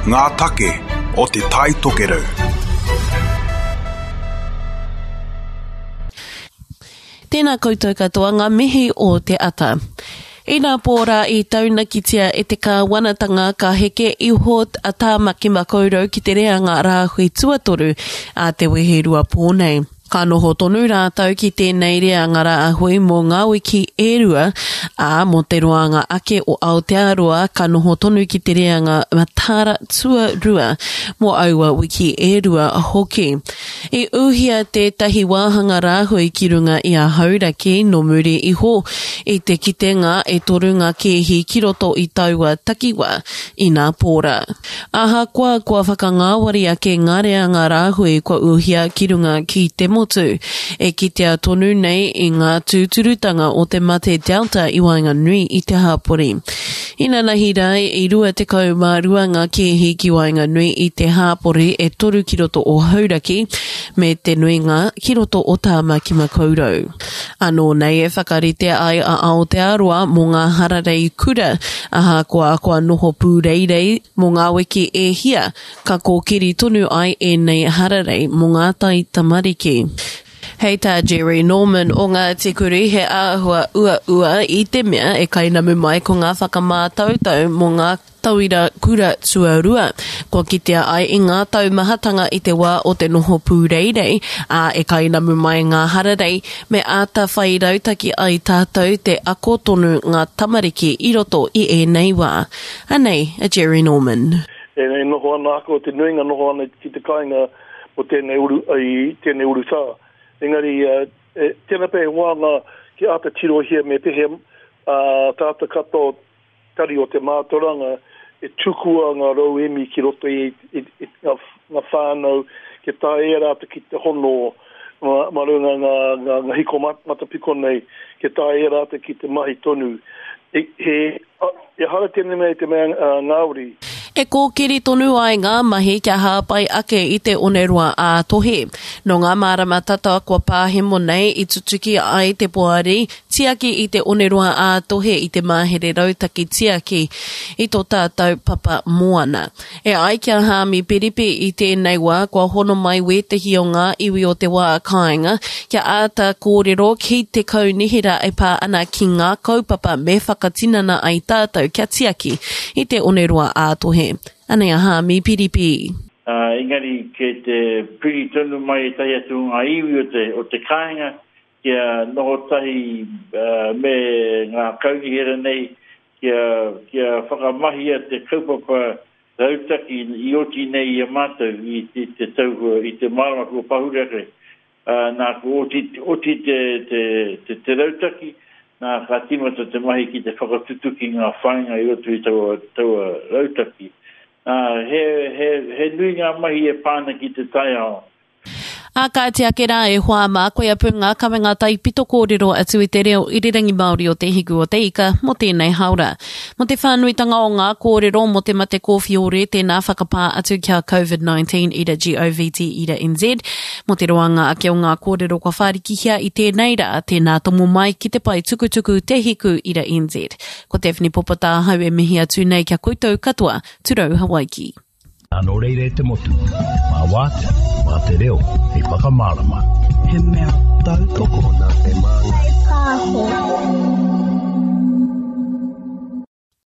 ngā take o te tai tokerau. Tēnā koutou katoa, ngā mihi o te ata. Ina pōra I tauna kitia e te kāwanatanga ka heke iho a tāmaki makaurau ki te reanga rāhui tuatoru a te weherua pōnei. Ka noho tonu rātau ki tēnei reanga rāhui mō ngā wiki e rua mō te roanga ake o Aotearoa ka noho tonu ki te reanga Matara tua rua mō aua wiki e rua hoki. E uhia tētahi wāhanga rāhui ki runga I a hauraki no muri iho I te kitenga e torunga kehi ki roto I taua takiwa I nā pōra. Aha kua whakangāwari ake ngā reanga rāhui kua uhia ki runga ki te motu e kitea tonu nei I ngā tūturutanga o te mate Delta I Wainganui I te hāpori. Ina nahi rai I rua te kaumārua ngā kehi ki Wainganui I te hāpori e toru ki roto o hauraki me te nuinga ki roto o tāmaki makaurau. Anō nei e whakarite ai a Aotearoa mō ngā hararei kura aha kua noho pūreirei mō ngā wiki e hia ka kōkiri tonu ai e nei hararei mō ngā tai tamariki. Hei tā Jerry Norman o ngā tikuri he āhua ua I te mea e kainamu mai ko ngā whakamātautau mō ngā tauira kura tuarua. Ko kitea ai I ngā taumahatanga I te wā o te noho pūreirei e kainamu mai ngā hararei me āta whai rautaki ai tātou te ako tonu ngā tamariki I roto I e nei wā. Anei, a Jerry Norman. E noho ana ako te nuinga noho ana ki te kāinga o tēnei uru sā. Engari, tēnā pēhe wānga ki ata tiro hia me pehe tāta kato tari o te mātoranga e tukua ngā rau emi ki roto I ngā whānau ke tā e rāta ki te hono marunga ngā hiko matapiko nei ke tā e rāta ki te mahi tonu. E hara tēnei mei te mea ngāuri. E kōkiri tonu ai ngā mahi kia hāpai ake I te onerua a tohe. No ngā marama tata kua pāhemo nei I tutuki ai te poari, tiaki I te onerua a tohe I te māhere rautaki tiaki I tō tātou papa moana. E ai kia hāmi piripi I tēnei wā kua hono mai wetehi o ngā iwi o te wā kāinga, kia āta kōrero ki te kaunihira e pā ana ki ngā kaupapa me whakatinana ai tātou kia tiaki I te onerua a tohe. Anei aha mi piripi. Engari ke te piri tonu mai tai atu ngā iwi o te kāinga kia noho tahi me ngā kaunihira nei kia whakamahia te kaupapa rautaki I oti nei I mātou I te tau I te marama kua pahurake. Nā ko oti te rautaki nā ka timata te mahi ki te whakatutuki ngā whainga I otu I taua rautaki. He nui ngā mahi e pāna ki te tai ao. A ka te akera e hoa mā koe apu ngā kamenga tai pito kōrero atu I te reo irirangi Māori o te hiku o te ika mo tēnei haura. Mo te whānuitanga o ngā kōrero mo te mate kōwhiore tēnā whakapā atu kia COVID-19 ira GOVT ira NZ. Mo te roanga ake o ngā kōrero kua whārikihia I tēnei rā tēnā tomo mai ki te pai tukutuku te hiku ira NZ. Ko Tewhini Popota hau e mihi atu nei kia koutou katoa, turau Hawaiki. Anō reire te motu, mā wātea, mā te reo, hei whakamārama. He mea tau toko nā te māngai.